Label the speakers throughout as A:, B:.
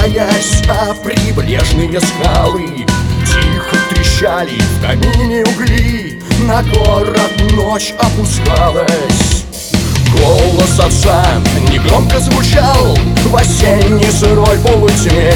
A: разбиваясь о прибрежные скалы. Тихо трещали в камине угли, на город ночь опускалась. Голос отца негромко звучал в осенней сырой полутьме.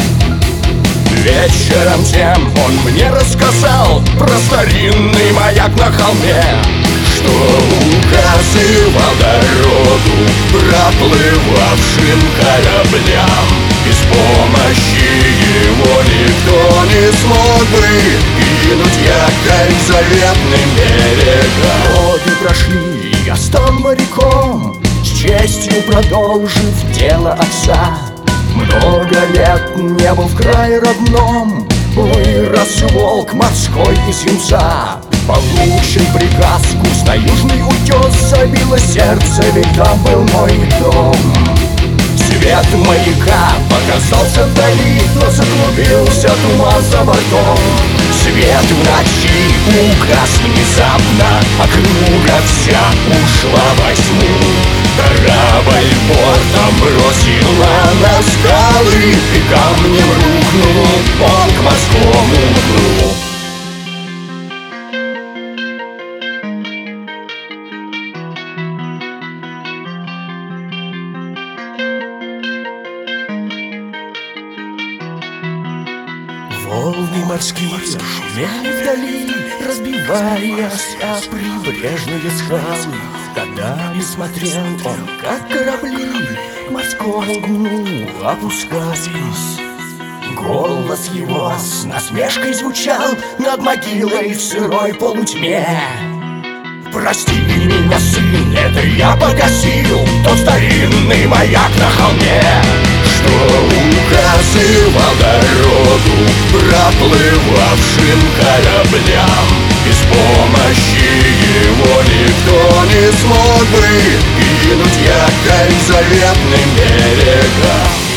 A: Вечером тем он мне рассказал про старинный маяк на холме, что указывал дорогу проплывавшим кораблям. Без помощи его никто не смог бы кинуть якорь к заветным берегам. Годы прошли, я стал моряком, с честью продолжив дело отца. Много лет не был в крае родном, вырос волк морской из юнца. Получен приказ, курс на южный утес, забилось сердце, ведь там был мой дом. Свет маяка показался вдали, но заклубился туман за бортом. Свет в ночи угас внезапно, округа вся ушла во тьму. Корабль бортом бросила на скалы, и камнем рухнул он к морскому дну. Волны морские шумели вдали, разбиваясь о прибрежные скалы. Годами смотрел он, как корабли к морскому дну опускались. Голос его с насмешкой звучал над могилой в сырой полутьме. Прости меня, сын, это я погасил тот старинный маяк на холме, что указывал дорогу проплывавшим кораблям. Без помощи его никто не смог бы кинуть якорь к заветным берегам.